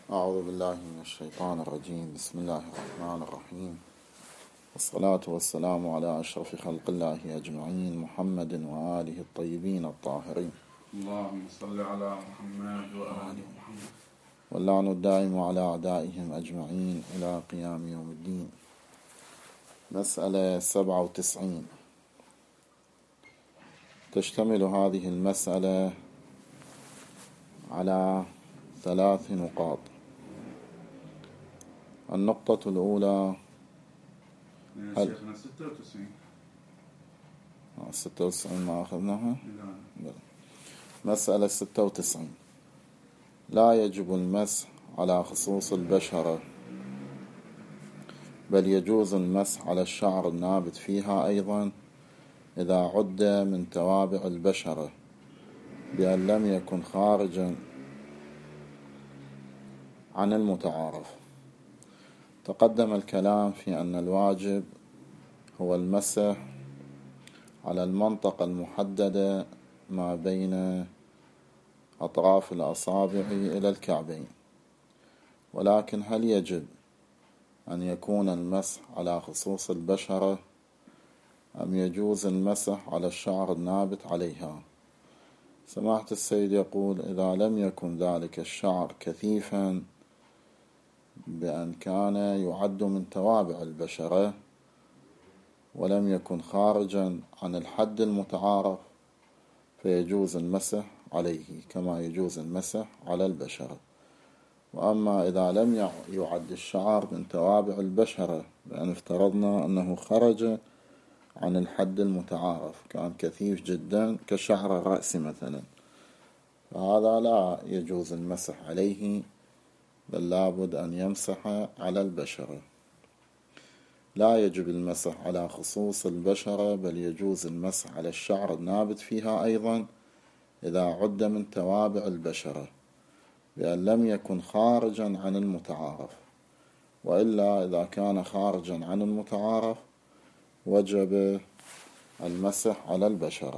أعوذ بالله من الشيطان الرجيم. بسم الله الرحمن الرحيم، والصلاة والسلام على أشرف خلق الله أجمعين، محمد وآله الطيبين الطاهرين، اللهم صل على محمد وآل محمد، واللعن الدائم على أعدائهم أجمعين إلى قيام يوم الدين. مسألة 97. تشتمل هذه المسألة على 3 نقاط. النقطة الأولى شيخنا 96 ما أخذناها. لا. مسألة 96. لا يجب المسح على خصوص البشرة، بل يجوز المسح على الشعر النابت فيها أيضا إذا عد من توابع البشرة، بأن لم يكن خارجا عن المتعارف. تقدم الكلام في أن الواجب هو المسح على المنطقة المحددة ما بين أطراف الأصابع إلى الكعبين، ولكن هل يجب أن يكون المسح على خصوص البشرة أم يجوز المسح على الشعر النابت عليها؟ سماحة السيد يقول: إذا لم يكن ذلك الشعر كثيفا بأن كان يعد من توابع البشرة ولم يكن خارجا عن الحد المتعارف فيجوز المسح عليه كما يجوز المسح على البشرة. وأما إذا لم يعد الشعر من توابع البشرة بأن افترضنا أنه خرج عن الحد المتعارف، كان كثيف جدا كشعر الرأس مثلا، فهذا لا يجوز المسح عليه، بل لابد أن يمسح على البشرة. لا يجب المسح على خصوص البشرة، بل يجوز المسح على الشعر النابت فيها أيضا إذا عد من توابع البشرة بأن لم يكن خارجا عن المتعارف، وإلا إذا كان خارجا عن المتعارف وجب المسح على البشرة.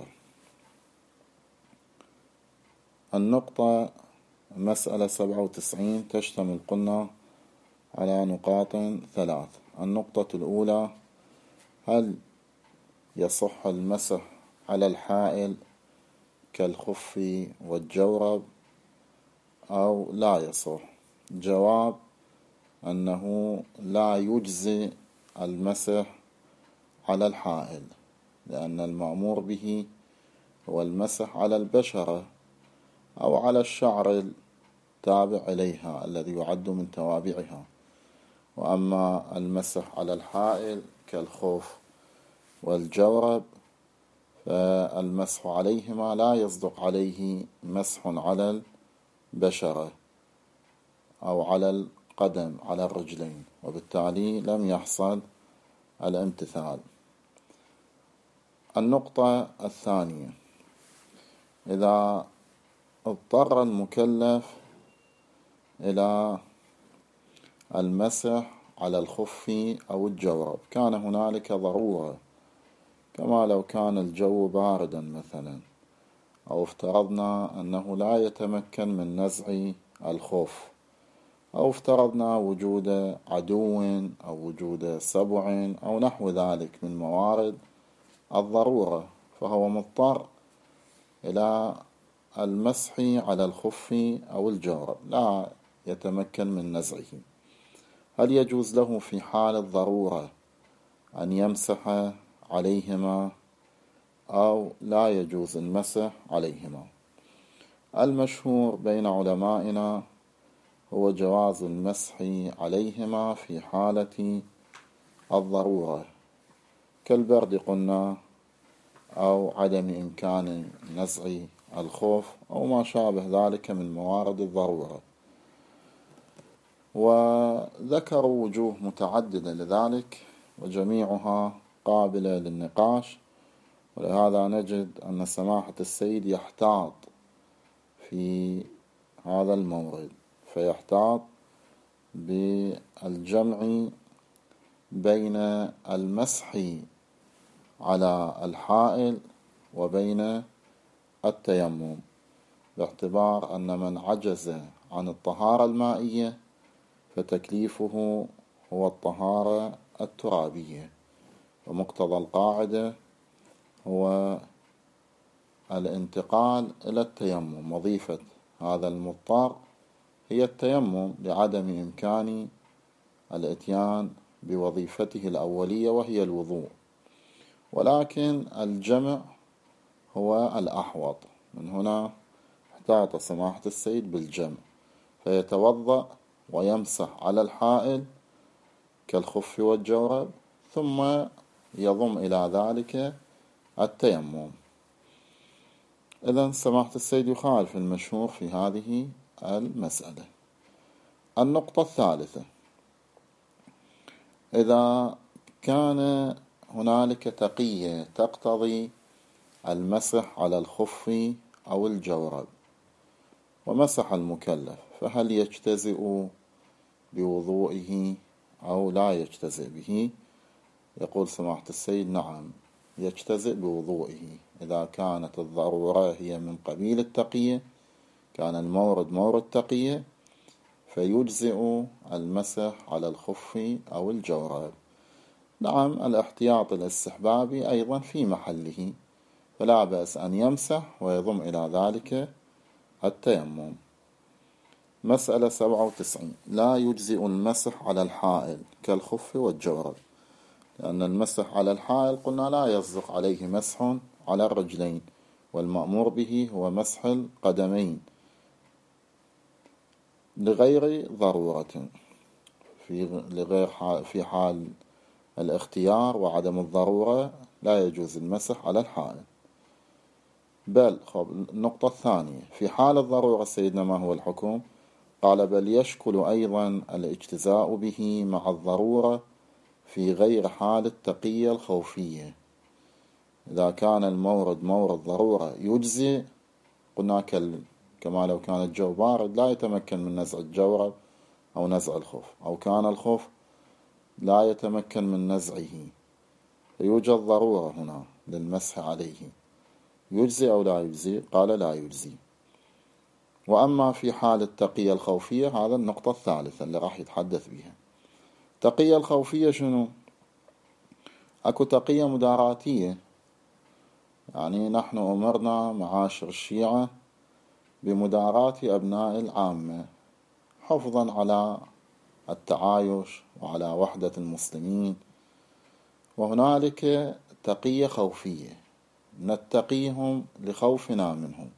النقطة مسألة 97 تشتمل قلنا على نقاط 3. النقطة الأولى: هل يصح المسح على الحائل كالخف والجورب أو لا يصح؟ جواب: أنه لا يجزي المسح على الحائل، لأن المأمور به هو المسح على البشرة أو على الشعر التابع إليها الذي يعد من توابعها. وأما المسح على الحائل كالخوف والجورب فالمسح عليهما لا يصدق عليه مسح على البشرة أو على القدم على الرجلين، وبالتالي لم يحصل الامتثال. النقطة الثانية: إذا اضطر المكلف إلى المسح على الخف أو الجورب، كان هنالك ضرورة، كما لو كان الجو باردا مثلا، أو افترضنا أنه لا يتمكن من نزع الخف، أو افترضنا وجود عدو أو وجود سبع أو نحو ذلك من موارد الضرورة، فهو مضطر إلى المسح على الخف أو الجورب، لا يتمكن من نزعه. هل يجوز له في حال الضرورة أن يمسح عليهما أو لا يجوز المسح عليهما؟ المشهور بين علمائنا هو جواز المسح عليهما في حالة الضرورة كالبرد قلنا، أو عدم إمكان نزع الخوف أو ما شابه ذلك من موارد الضرورة. وذكروا وجوه متعددة لذلك وجميعها قابلة للنقاش، ولهذا نجد أن سماحة السيد يحتاط في هذا المورد، فيحتاط بالجمع بين المسح على الحائل وبين التيمم، باعتبار أن من عجز عن الطهارة المائية فتكليفه هو الطهارة الترابية، ومقتضى القاعدة هو الانتقال إلى التيمم. وظيفة هذا المضطر هي التيمم لعدم إمكان الإتيان بوظيفته الأولية وهي الوضوء، ولكن الجمع هو الأحوط. من هنا احتاط سماحة السيد بالجمع، فيتوضأ ويمسح على الحائل كالخف والجورب، ثم يضم إلى ذلك التيمم. إذن سماحة السيد يخالف المشهور في هذه المسألة. النقطة الثالثة: إذا كان هنالك تقية تقتضي المسح على الخف أو الجورب ومسح المكلف، فهل يجتزئ بوضوئه أو لا يجتزئ به؟ يقول سماحة السيد: نعم، يجتزئ بوضوئه إذا كانت الضرورة هي من قبيل التقية، كان المورد مورد تقية، فيجزئ المسح على الخف أو الجورب. نعم، الاحتياط الاستحبابي أيضا في محله، فلا بأس أن يمسح ويضم إلى ذلك التيمم. مسألة 97: لا يجزئ المسح على الحائل كالخف والجورب، لأن المسح على الحائل قلنا لا يصدق عليه مسح على الرجلين، والمأمور به هو مسح القدمين لغير ضرورة. في حال الاختيار وعدم الضرورة لا يجوز المسح على الحائل. بل النقطة الثانية: في حال الضرورة سيدنا ما هو الحكم؟ قال: بل يشكل أيضا الاجتزاء به مع الضرورة في غير حال التقية الخوفية. إذا كان المورد مورد ضرورة يجزي، قلنا كما لو كان الجو بارد لا يتمكن من نزع الجورب أو نزع الخف، أو كان الخف لا يتمكن من نزعه، فيوجد ضرورة هنا للمسح عليه، يجزي أو لا يجزي؟ قال: لا يجزي. وأما في حال التقية الخوفية، هذا النقطة الثالثة اللي راح يتحدث بها. التقية الخوفية شنو؟ أكو تقية مداراتية، يعني نحن أمرنا معاشر الشيعة بمداراة أبناء العامة حفظا على التعايش وعلى وحدة المسلمين. وهنالك تقية خوفية نتقيهم لخوفنا منهم،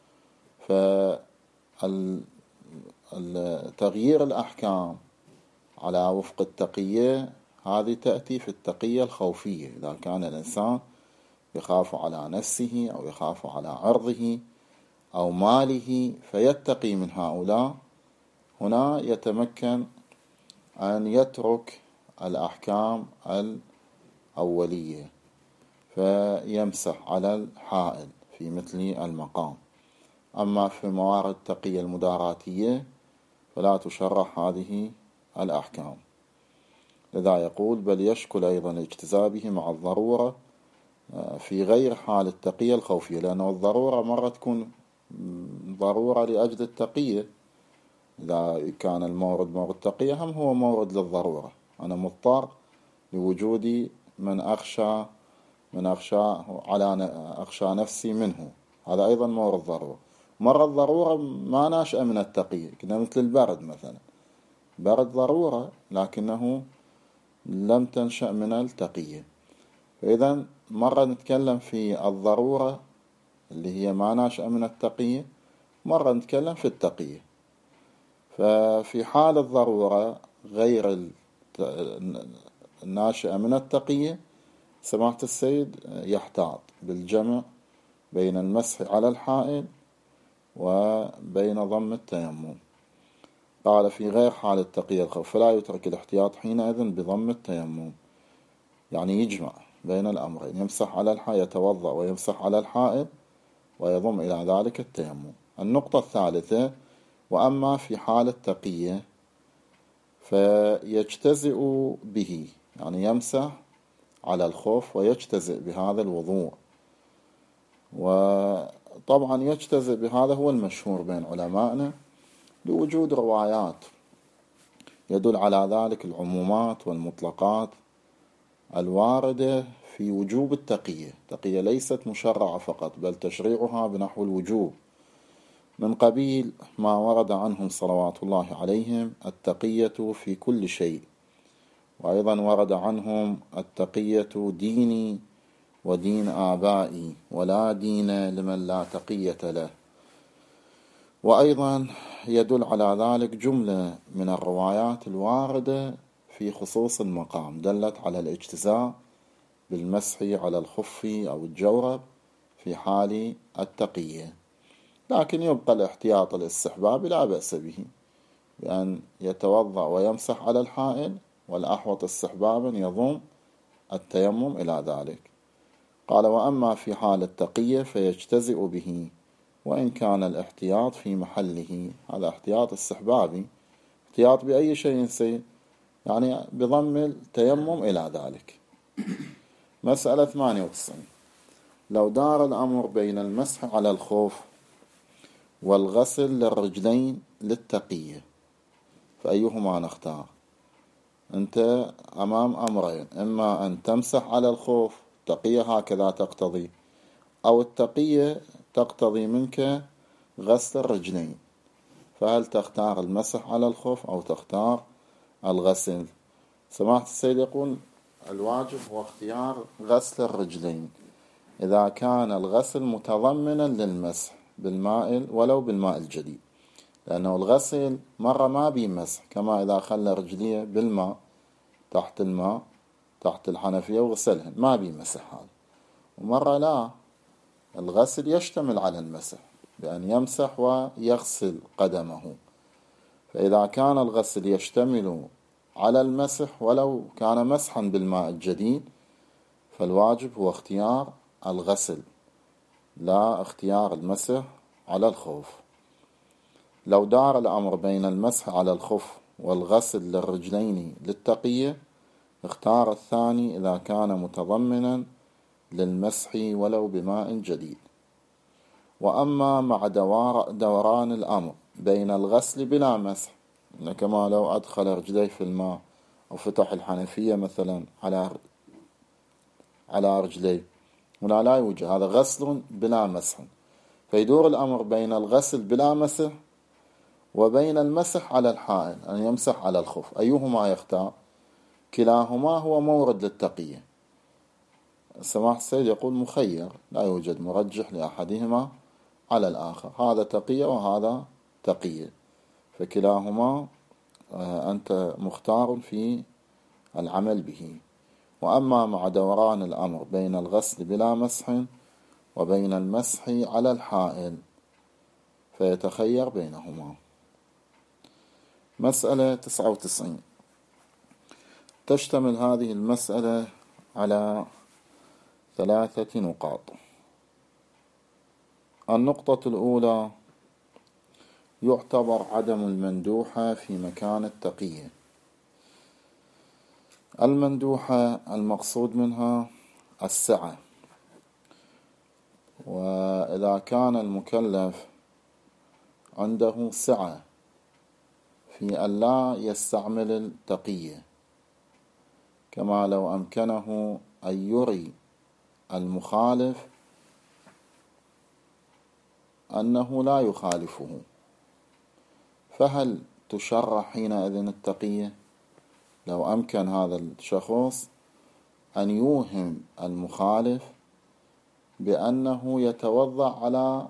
فتغيير الأحكام على وفق التقية هذه تأتي في التقية الخوفية، إذا كان الإنسان يخاف على نفسه أو يخاف على عرضه أو ماله فيتقي من هؤلاء، هنا يتمكن أن يترك الأحكام الأولية فيمسح على الحائل في مثل المقام. أما في موارد التقية المداراتية فلا تشرح هذه الأحكام. لذا يقول: بل يشكل أيضا الاجتزاء به مع الضرورة في غير حال التقية الخوفية، لأنه الضرورة مرة تكون ضرورة لأجل التقية. إذا كان المورد مورد تقية هم هو مورد للضرورة، أنا مضطر لوجود من أخشى نفسي منه، هذا أيضا مورد ضرورة. مرة الضرورة ما ناشئة من التقية، كنا مثل البرد مثلا، برد ضرورة لكنه لم تنشأ من التقية. فإذا مرة نتكلم في الضرورة اللي هي ما ناشئة من التقية، مرة نتكلم في التقية. ففي حال الضرورة غير الناشئة من التقية سماحة السيد يحتاط بالجمع بين المسح على الحائل وبين ضم التيمم. قال: في غير حال التقية الخوف فلا يترك الاحتياط حينئذ بضم التيمم، يعني يجمع بين الأمرين، يمسح على الحائل، يتوضأ ويمسح على الحائل ويضم إلى ذلك التيمم. النقطة الثالثة: وأما في حال التقية فيجتزئ به، يعني يمسح على الخوف ويجتزئ بهذا الوضوء. وطبعا يجتزئ بهذا هو المشهور بين علمائنا، بوجود روايات يدل على ذلك العمومات والمطلقات الواردة في وجوب التقية. التقية ليست مشرعة فقط، بل تشريعها بنحو الوجوب، من قبيل ما ورد عنهم صلوات الله عليهم التقية في كل شيء. وأيضا ورد عنهم التقية ديني ودين آبائي، ولا دين لمن لا تقية له. وأيضا يدل على ذلك جملة من الروايات الواردة في خصوص المقام دلت على الاجتزاء بالمسح على الخف أو الجورب في حال التقية. لكن يبقى الاحتياط الاستحباب لا بأس به، بأن يتوضأ ويمسح على الحائل، والأحوط استحبابا يضم التيمم إلى ذلك. قال: وأما في حال التقية فيجتزئ به، وإن كان الاحتياط في محله. هذا احتياط استحبابي، احتياط بأي شيء يصير، يعني بضم التيمم إلى ذلك. مسألة 98: لو دار الأمر بين المسح على الخوف والغسل للرجلين للتقية، فأيهما نختار؟ أنت أمام أمرين: إما أن تمسح على الخوف، التقية هكذا تقتضي، أو التقية تقتضي منك غسل الرجلين، فهل تختار المسح على الخوف أو تختار الغسل؟ سماحة السيد يقول: الواجب هو اختيار غسل الرجلين إذا كان الغسل متضمنا للمسح بالماء ولو بالماء الجديد، لأنه الغسل مرة ما بيمسح، كما إذا خلى رجليه بالماء تحت الماء تحت الحنفية وغسلهن ما بيمسح هذا، ومرة لا، الغسل يشتمل على المسح بأن يمسح ويغسل قدمه. فإذا كان الغسل يشتمل على المسح ولو كان مسحا بالماء الجديد، فالواجب هو اختيار الغسل لا اختيار المسح على الخوف. لو دار الأمر بين المسح على الخف والغسل للرجلين للتقية، اختار الثاني إذا كان متضمنا للمسح ولو بماء جديد. وأما مع دوران الأمر بين الغسل بلا مسح، كما لو أدخل رجليه في الماء أو فتح الحنفية مثلا على رجليه، هنا لا يوجد، هذا غسل بلا مسح. فيدور الأمر بين الغسل بلا مسح وبين المسح على الحائل أن يمسح على الخف، أيهما يختار؟ كلاهما هو مورد للتقية. سماحة السيد يقول: مخير، لا يوجد مرجح لأحدهما على الآخر، هذا تقية وهذا تقية، فكلاهما أنت مختار في العمل به. وأما مع دوران الأمر بين الغسل بلا مسح وبين المسح على الحائل فيتخير بينهما. مسألة 99: تشتمل هذه المسألة على 3 نقاط. النقطة الأولى: يعتبر عدم المندوحة في مكان التقية. المندوحة المقصود منها السعة، وإذا كان المكلف عنده سعة في أن لا يستعمل التقية، كما لو أمكنه أن يري المخالف أنه لا يخالفه، فهل تشرع حينئذ التقية؟ لو أمكن هذا الشخص أن يوهم المخالف بأنه يتوضأ على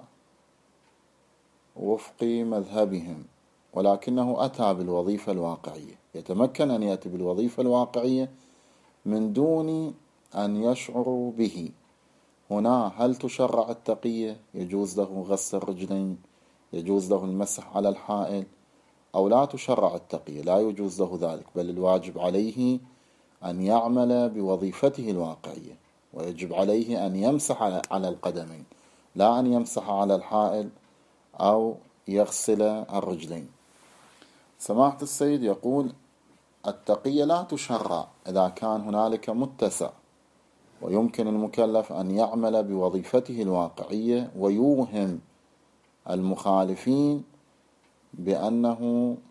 وفق مذهبهم، ولكنه أتى بالوظيفة الواقعية، يتمكن أن يأتي بالوظيفة الواقعية من دون أن يشعر به، هنا هل تشرع التقية؟ يجوز له غسل الرجلين، يجوز له المسح على الحائل، أو لا تشرع التقية، لا يجوز له ذلك، بل الواجب عليه أن يعمل بوظيفته الواقعية، ويجب عليه أن يمسح على القدمين، لا أن يمسح على الحائل أو يغسل الرجلين. سماحة السيد يقول: التقية لا تشرع إذا كان هنالك متسع ويمكن المكلف أن يعمل بوظيفته الواقعية ويوهم المخالفين بأنه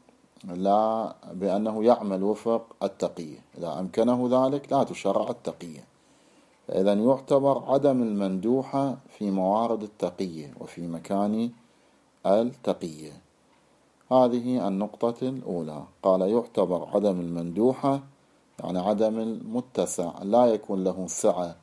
يعمل وفق التقية. إذا أمكنه ذلك لا تشرع التقية. فإذا يعتبر عدم المندوحة في موارد التقية وفي مكان التقية. هذه النقطة الأولى. قال يعتبر عدم المندوحة يعني عدم المتسع، لا يكون له سعة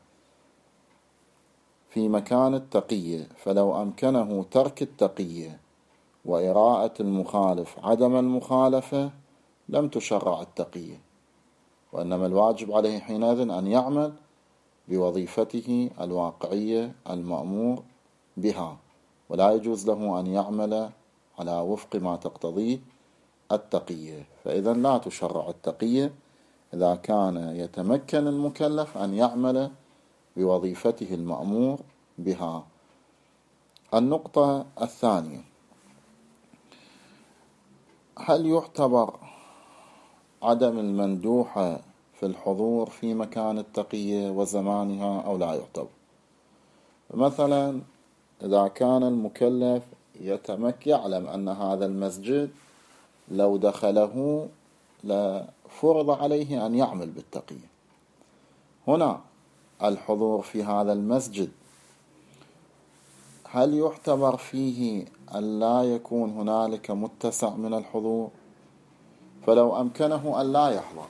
في مكان التقية، فلو أمكنه ترك التقية وإراءة المخالف عدم المخالفة لم تشرع التقية، وإنما الواجب عليه حينئذ أن يعمل بوظيفته الواقعية المأمور بها، ولا يجوز له أن يعمل على وفق ما تقتضيه التقية. فإذا لا تشرع التقية إذا كان يتمكن المكلف أن يعمل بوظيفته المأمور بها. النقطة الثانية: هل يعتبر عدم المندوحة في الحضور في مكان التقية وزمانها أو لا يعتبر؟ مثلا إذا كان المكلف يعلم أن هذا المسجد لو دخله لفرض عليه أن يعمل بالتقية، هنا الحضور في هذا المسجد هل يعتبر فيه أن لا يكون هنالك متسع من الحضور؟ فلو أمكنه أن لا يحضر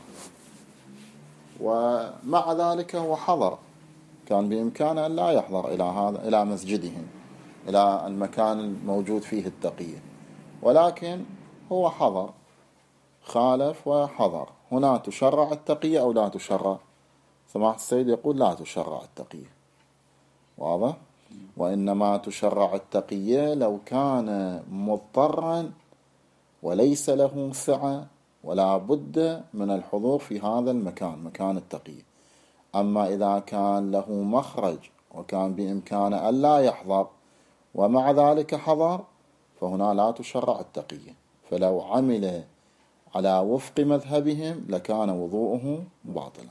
ومع ذلك هو حضر، كان بإمكانه أن لا يحضر إلى مسجدهم، إلى المكان الموجود فيه التقية، ولكن هو حضر، خالف وحضر، هنا تشرع التقية أو لا تشرع؟ سماحة السيد يقول لا تشرع التقية. واضح؟ وإنما تشرع التقية لو كان مضطرا وليس له سعة ولا بد من الحضور في هذا المكان، مكان التقية. أما إذا كان له مخرج وكان بإمكانه أن لا يحضر ومع ذلك حضر فهنا لا تشرع التقية، فلو عمل على وفق مذهبهم لكان وضوءه باطلا.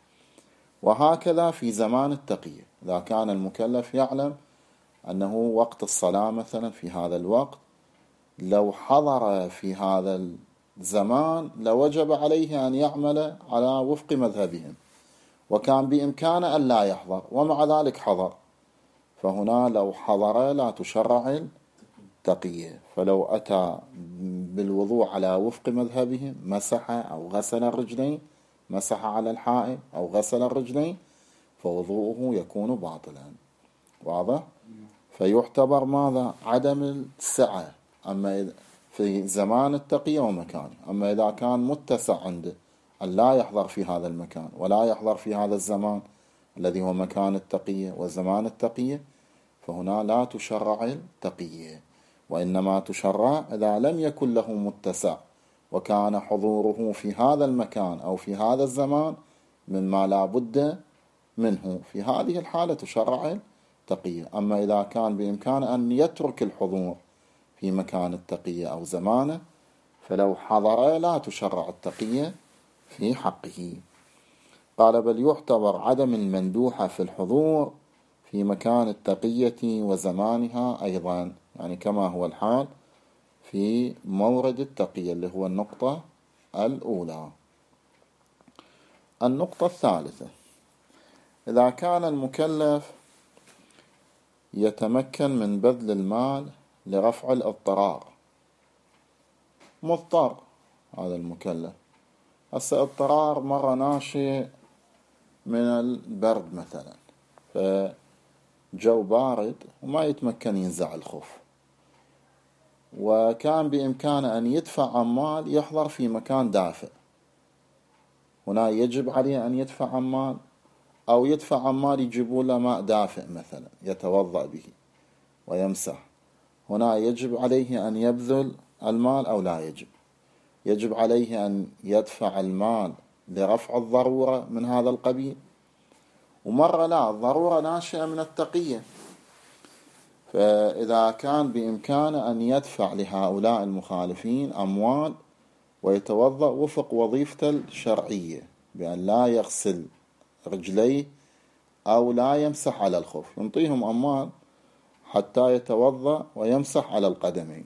وهكذا في زمان التقية، إذا كان المكلف يعلم أنه وقت الصلاة مثلا في هذا الوقت لو حضر في هذا الزمان لوجب عليه أن يعمل على وفق مذهبهم، وكان بإمكانه أن لا يحضر ومع ذلك حضر، فهنا لو حضر لا تشرع التقية. فلو أتى بالوضوء على وفق مذهبهم مسح أو غسل الرجلين، مسح على الحائط أو غسل الرجلين، فوضوءه يكون باطلا. واضح؟ فيعتبر ماذا؟ عدم السعة أما في زمان التقية ومكانه. أما إذا كان متسع عنده أن لا يحضر في هذا المكان ولا يحضر في هذا الزمان الذي هو مكان التقية وزمان التقية، فهنا لا تشرع التقية، وإنما تشرع إذا لم يكن له متسع وكان حضوره في هذا المكان أو في هذا الزمان مما لا بد منه، في هذه الحالة تشرع التقية. أما إذا كان بإمكانه أن يترك الحضور في مكان التقية أو زمانه فلو حضر لا تشرع التقية في حقه. قال بل يعتبر عدم المندوحة في الحضور في مكان التقية وزمانها أيضا، يعني كما هو الحال في مورد التقية اللي هو النقطة الأولى. النقطة الثالثة: إذا كان المكلف يتمكن من بذل المال لرفع الاضطرار، مضطر هذا المكلف، هسه اضطرار مرة ناشئ من البرد مثلا، فجو بارد وما يتمكن ينزع الخف، وكان بإمكانه أن يدفع عمال يحضر في مكان دافئ، هنا يجب عليه أن يدفع عمال أو يدفع عمال يجيبوا له ماء دافئ مثلا يتوضأ به ويمسح، هنا يجب عليه أن يبذل المال أو لا يجب؟ يجب عليه أن يدفع المال لرفع الضرورة من هذا القبيل، ومرة لا، الضرورة ناشئة من التقية، فإذا كان بإمكانه أن يدفع لهؤلاء المخالفين أموال ويتوضأ وفق وظيفته الشرعية بأن لا يغسل رجليه أو لا يمسح على الخف، ينطيهم أموال حتى يتوضأ ويمسح على القدمين،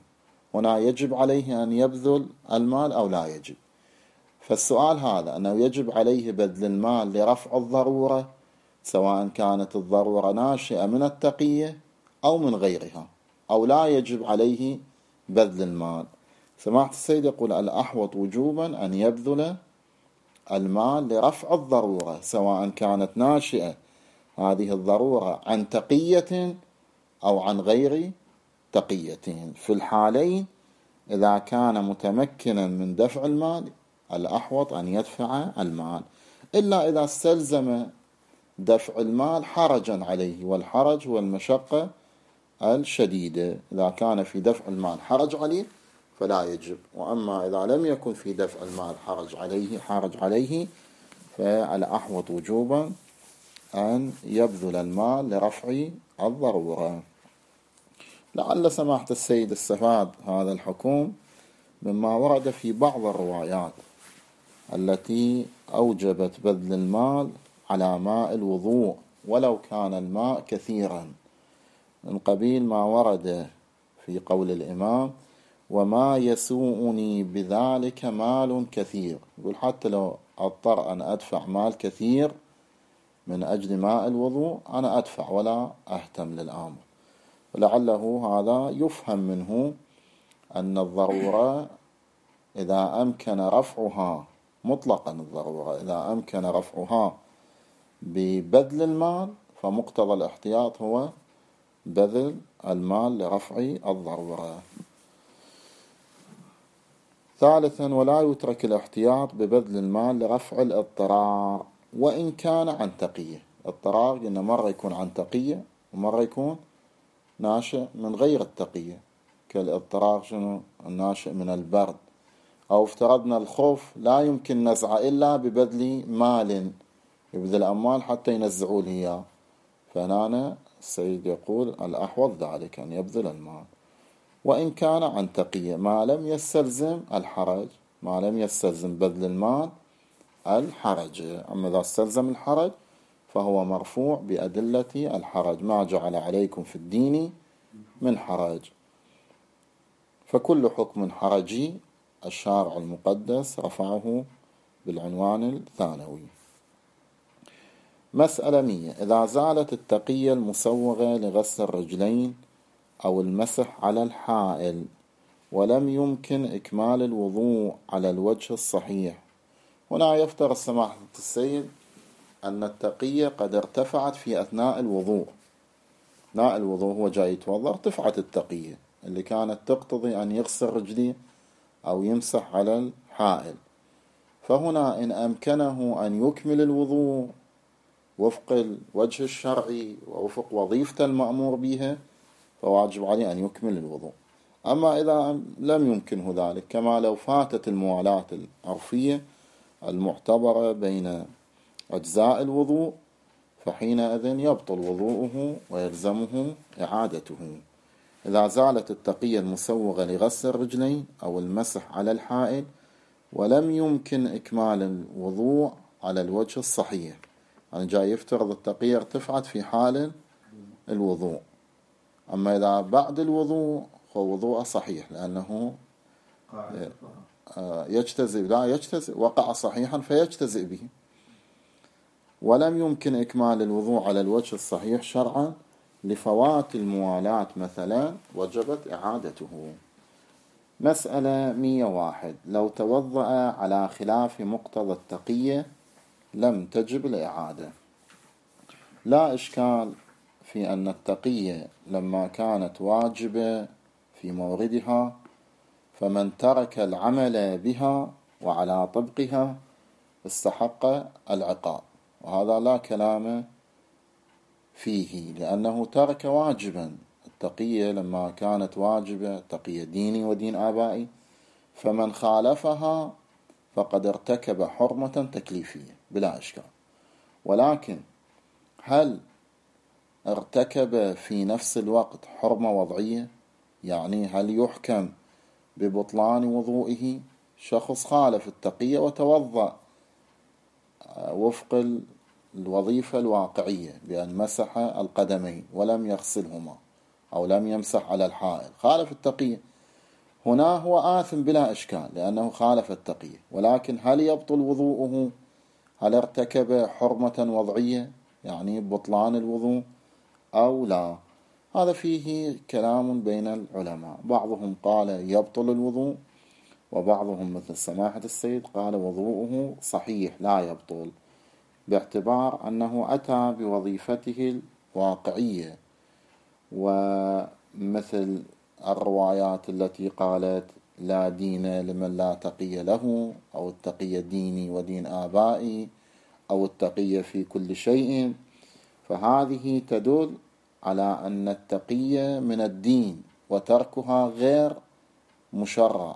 هنا يجب عليه أن يبذل المال أو لا يجب؟ فالسؤال هذا أنه يجب عليه بذل المال لرفع الضرورة، سواء كانت الضرورة ناشئة من التقية أو من غيرها، أو لا يجب عليه بذل المال. سماحة السيد يقول الأحوط وجوبا أن يبذل المال لرفع الضرورة، سواء كانت ناشئة هذه الضرورة عن تقية أو عن غير تقية. في الحالين إذا كان متمكنا من دفع المال الأحوط أن يدفع المال، إلا إذا استلزم دفع المال حرجا عليه، والحرج هو المشقة الشديدة. إذا كان في دفع المال حرج عليه فلا يجب، وأما إذا لم يكن في دفع المال حرج عليه فالأحوط وجوبا أن يبذل المال لرفع الضرورة. لعل سماحة السيد استفاد هذا الحكم مما ورد في بعض الروايات التي أوجبت بذل المال على ماء الوضوء ولو كان الماء كثيرا، من قبيل ما ورد في قول الإمام: وما يسوءني بذلك مال كثير. يقول حتى لو أضطر أن أدفع مال كثير من أجل ماء الوضوء أنا أدفع ولا أهتم للأمر. ولعله هذا يفهم منه أن الضرورة إذا أمكن رفعها مطلقا، الضرورة إذا أمكن رفعها ببذل المال فمقتضى الاحتياط هو بذل المال لرفع الضرورة. ثالثا، ولا يترك الاحتياط ببذل المال لرفع الاضطرار وإن كان عن تقية. اضطرار قلنا مرة يكون عن تقية ومرة يكون ناشئ من غير التقية، كالاضطرار شنو الناشئ من البرد، أو افترضنا الخوف لا يمكن نزعه إلا ببذل مال، يبذل أموال حتى ينزعوا له إياه، فهنا السيد يقول الأحوط ذلك أن يبذل المال وإن كان عن تقية، ما لم يستلزم الحرج، ما لم يستلزم بذل المال الحرج. أما إذا استلزم الحرج فهو مرفوع بأدلة الحرج: ما جعل عليكم في الدين من حرج. فكل حكم حرجي الشارع المقدس رفعه بالعنوان الثانوي. مسألة 100: إذا زالت التقية المسوغة لغسل الرجلين أو المسح على الحائل ولم يمكن إكمال الوضوء على الوجه الصحيح. هنا يفترض سماحة السيد أن التقية قد ارتفعت في أثناء الوضوء. أثناء الوضوء هو جاي يتوضأ، ارتفعت التقية اللي كانت تقتضي أن يغسل رجليه أو يمسح على الحائل، فهنا إن أمكنه أن يكمل الوضوء وفق الوجه الشرعي ووفق وظيفة المأمور بها فواجب عليه أن يكمل الوضوء. أما إذا لم يمكنه ذلك، كما لو فاتت الموالاة العرفية المعتبرة بين أجزاء الوضوء، فحينئذ يبطل وضوءه ويلزمه إعادته. إذا زالت التقية المسوغة لغسل الرجلين أو المسح على الحائل ولم يمكن إكمال الوضوء على الوجه الصحيح، يعني جاي يفترض التقية ارتفعت في حال الوضوء، أما إذا بعد الوضوء فوضوءه صحيح لأنه يجتزئ، لا يجتزئ، وقع صحيحا فيجتزئ به. ولم يمكن إكمال الوضوء على الوجه الصحيح شرعا لفوات الموالاة مثلا وجبت إعادته. مسألة 101: لو توضأ على خلاف مقتضى التقية لم تجب الإعادة. لا إشكال في أن التقية لما كانت واجبة في موردها فمن ترك العمل بها وعلى طبقها استحق العقاب، وهذا لا كلام فيه لأنه ترك واجبا. التقية لما كانت واجبة، تقية ديني ودين آبائي، فمن خالفها فقد ارتكب حرمة تكليفية بلا إشكال. ولكن هل ارتكب في نفس الوقت حرمة وضعية؟ يعني هل يحكم ببطلان وضوئه؟ شخص خالف التقية وتوضأ وفق الوظيفة الواقعية بأن مسح القدمين ولم يغسلهما أو لم يمسح على الحائل، خالف التقية. هنا هو آثم بلا إشكال لأنه خالف التقية، ولكن هل يبطل وضوءه؟ هل ارتكب حرمة وضعية يعني بطلان الوضوء أو لا؟ هذا فيه كلام بين العلماء، بعضهم قال يبطل الوضوء، وبعضهم مثل سماحة السيد قال وضوءه صحيح لا يبطل، باعتبار أنه أتى بوظيفته الواقعية. ومثل الروايات التي قالت لا دين لمن لا تقي له، أو التقي ديني ودين آبائي، أو التقي في كل شيء، فهذه تدل على أن التقية من الدين وتركها غير مشرع،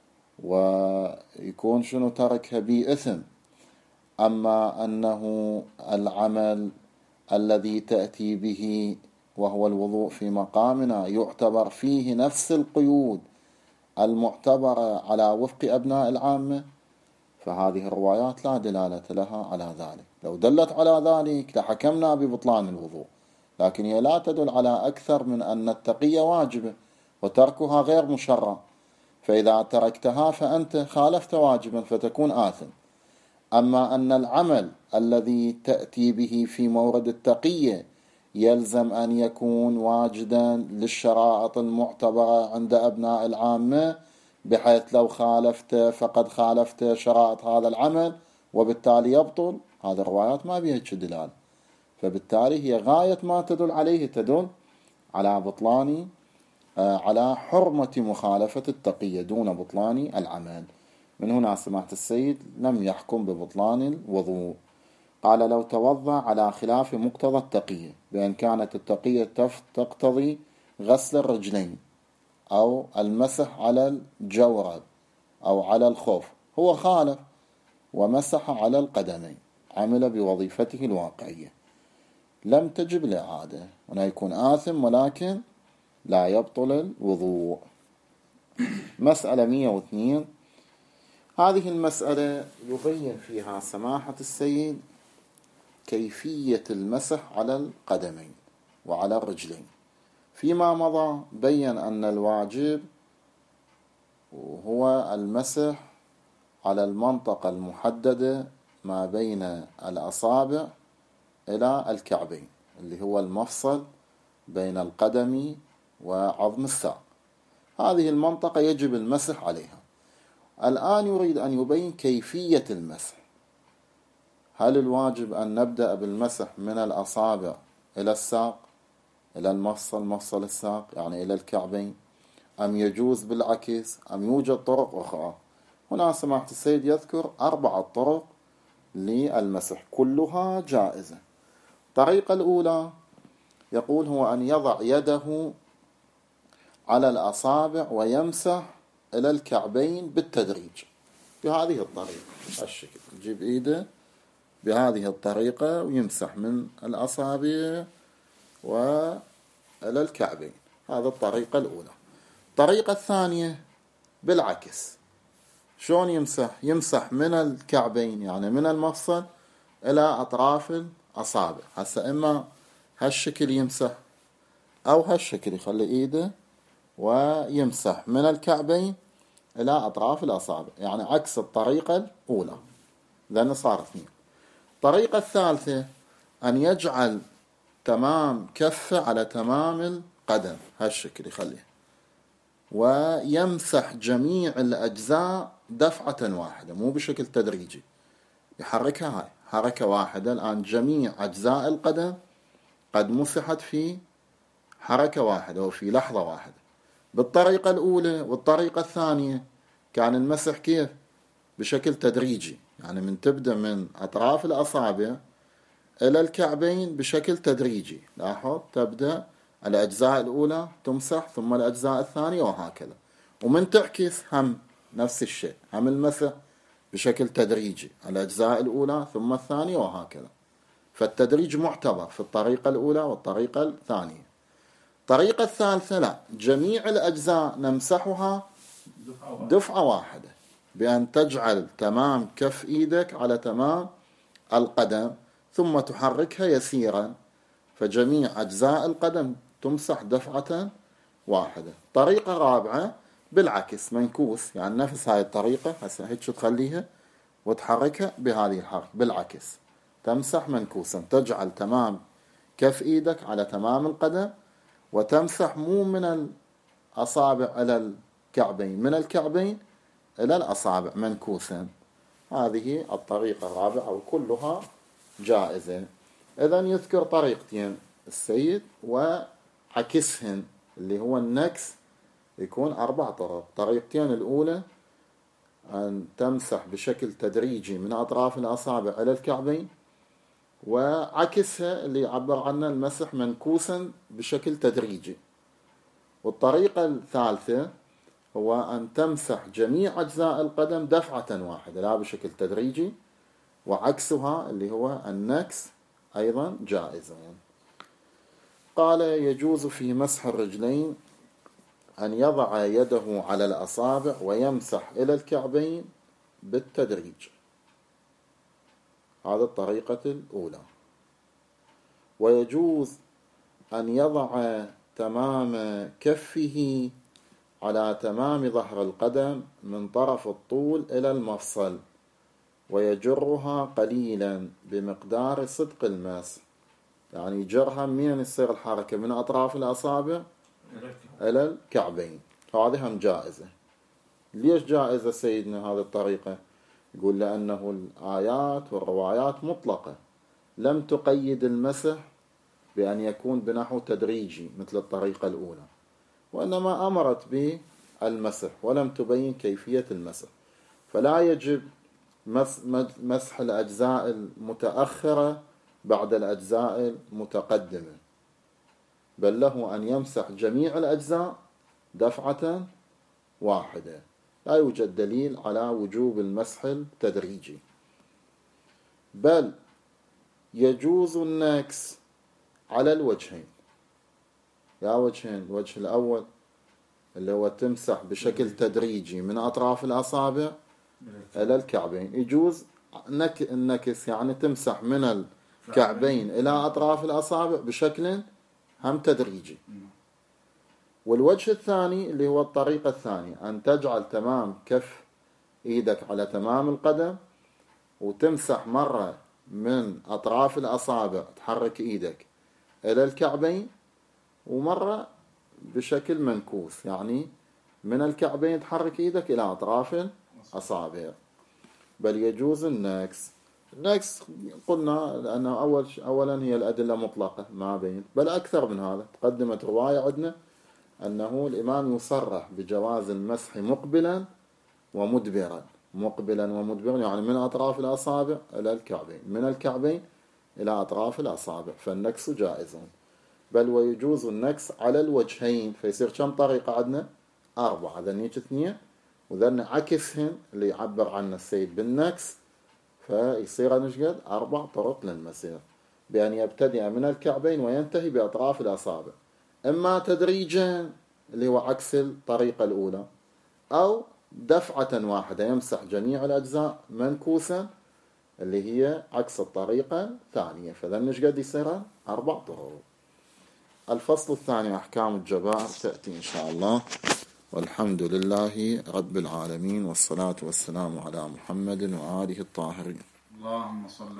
ويكون شنو تركها بإثم. أما أنه العمل الذي تأتي به وهو الوضوء في مقامنا يعتبر فيه نفس القيود المعتبرة على وفق أبناء العامة، فهذه الروايات لا دلالة لها على ذلك. لو دلت على ذلك لحكمنا ببطلان الوضوء، لكن هي لا تدل على أكثر من أن التقية واجبة وتركها غير مشرع، فإذا تركتها فأنت خالفت واجبا فتكون آثم. أما أن العمل الذي تأتي به في مورد التقية يلزم أن يكون واجدا للشرائط المعتبرة عند أبناء العامة، بحيث لو خالفت فقد خالفت شرائط هذا العمل وبالتالي يبطل، هذه الروايات ما بيها دلالة، فبالتالي هي غاية ما تدل عليه تدل على بطلان على حرمة مخالفة التقية دون بطلان العمل. من هنا سماحة السيد لم يحكم ببطلان الوضوء، قال لو توضأ على خلاف مقتضى التقية، بأن كانت التقية تقتضي غسل الرجلين أو المسح على الجورب أو على الخف، هو خالف ومسح على القدمين، عمل بوظيفته الواقعية، لم تجب الإعادة، هنا يكون آثم ولكن لا يبطل الوضوء. مسألة 102، هذه المسألة يبين فيها سماحة السيد كيفية المسح على القدمين وعلى الرجلين. فيما مضى بين أن الواجب هو المسح على المنطقة المحددة ما بين الأصابع إلى الكعبين، اللي هو المفصل بين القدم وعظم الساق، هذه المنطقة يجب المسح عليها. الآن يريد أن يبين كيفية المسح. هل الواجب أن نبدأ بالمسح من الأصابع إلى الساق، إلى المفصل مفصل الساق يعني إلى الكعبين، أم يجوز بالعكس، أم يوجد طرق أخرى؟ هنا سماحة السيد يذكر 4 طرق للمسح كلها جائزة. الطريقة الأولى يقول هو أن يضع يده على الأصابع ويمسح إلى الكعبين بالتدريج بهذه الطريقة، الشكل، يجيب إيده بهذه الطريقة ويمسح من الأصابع وإلى الكعبين، هذا الطريقة الأولى. الطريقة الثانية بالعكس، شلون يمسح؟ يمسح من الكعبين يعني من المفصل إلى أطراف الأصابع، هسه إما هالشكل يمسح أو هالشكل، يخلي إيده ويمسح من الكعبين إلى أطراف الأصابع، يعني عكس الطريقة الأولى، لأنه صار 2. الطريقة الثالثة أن يجعل تمام كفه على تمام القدم، هالشكل يخليه، ويمسح جميع الأجزاء دفعة واحدة، مو بشكل تدريجي، يحركها هاي حركة واحدة. الآن جميع أجزاء القدم قد مسحت في حركة واحدة وفي لحظة واحدة. بالطريقة الأولى والطريقة الثانية كان المسح كيف؟ بشكل تدريجي، يعني من تبدأ من أطراف الأصابع إلى الكعبين بشكل تدريجي، لاحظ، تبدأ الأجزاء الأولى تمسح ثم الأجزاء الثانية وهكذا، ومن تعكس هم نفس الشيء، هم المسح بشكل تدريجي، الأجزاء الأولى ثم الثانية وهكذا، فالتدريج معتبر في الطريقة الأولى والطريقة الثانية. الطريقة الثالثة لا، جميع الأجزاء نمسحها دفعة واحدة، بأن تجعل تمام كف إيدك على تمام القدم ثم تحركها يسيرا، فجميع أجزاء القدم تمسح دفعة واحدة. طريقة رابعة بالعكس منكوس، يعني نفس هاي الطريقة هسه هيك تخليها وتحركها بهذه الحركة بالعكس. تمسح منكوسا، تجعل تمام كف إيدك على تمام القدم، وتمسح مو من الأصابع إلى الكعبين، من الكعبين إلى الأصابع منكوسا. هذه الطريقة الرابعة وكلها جائزة. إذن يذكر طريقتين السيد وعكسهن اللي هو النكس، يكون 4 طرق. طريقتين الأولى أن تمسح بشكل تدريجي من أطراف الأصابع إلى الكعبين، وعكسها اللي يعبر عنه المسح منكوسا بشكل تدريجي. والطريقة الثالثة هو أن تمسح جميع أجزاء القدم دفعة واحدة لا بشكل تدريجي، وعكسها اللي هو النكس أيضا جائز. قال يجوز في مسح الرجلين أن يضع يده على الأصابع ويمسح إلى الكعبين بالتدريج، هذا الطريقة الأولى. ويجوز أن يضع تمام كفه على تمام ظهر القدم من طرف الطول إلى المفصل، ويجرها قليلا بمقدار صدق المس، يعني يجرها من يصير الحركة من أطراف الأصابع إلى الكعبين. هذه هم جائزة. ليش جائزة سيدنا هذه الطريقة؟ يقول لأنه الآيات والروايات مطلقة، لم تقيد المسح بأن يكون بنحو تدريجي مثل الطريقة الأولى، وإنما أمرت بالمسح ولم تبين كيفية المسح. فلا يجب مسح الأجزاء المتأخرة بعد الأجزاء المتقدمة، بل له أن يمسح جميع الأجزاء دفعة واحدة. لا يوجد دليل على وجوب المسح التدريجي، بل يجوز النكس على الوجهين. يا وجهين، الوجه الأول اللي هو تمسح بشكل تدريجي من أطراف الأصابع إلى الكعبين، يجوز النكس يعني تمسح من الكعبين إلى أطراف الأصابع بشكل هم تدريجي. والوجه الثاني اللي هو الطريقة الثانية أن تجعل تمام كف إيدك على تمام القدم، وتمسح مرة من أطراف الأصابع تحرك إيدك إلى الكعبين، ومرة بشكل منكوس يعني من الكعبين تحرك إيدك إلى أطراف الأصابع. بل يجوز النكس. النكس قلنا لأنه أولا هي الأدلة مطلقة ما بين، بل أكثر من هذا. تقدمت رواية عندنا أنه الإمام يصرح بجواز المسح مقبلا ومدبرا. مقبلا ومدبرا يعني من أطراف الأصابع إلى الكعبين، من الكعبين إلى أطراف الأصابع، فالنكس جائز. بل ويجوز النكس على الوجهين، فيصير كم طريقة عندنا؟ 4. ذنيك 2 وذن عكسهن اللي يعبر عنه السيد بالنكس، فيصير نشقد 4 طرق للمسير، بأن يبتدئ من الكعبين وينتهي بأطراف الأصابع، إما تدريجا اللي هو عكس الطريقة الأولى، أو دفعة واحدة يمسح جميع الأجزاء منكوسا اللي هي عكس الطريقة الثانية. فذن نشقد يصير 4 طرق. الفصل الثاني أحكام الجبائر تأتي إن شاء الله، والحمد لله رب العالمين، والصلاة والسلام على محمد وآله الطاهرين. اللهم صل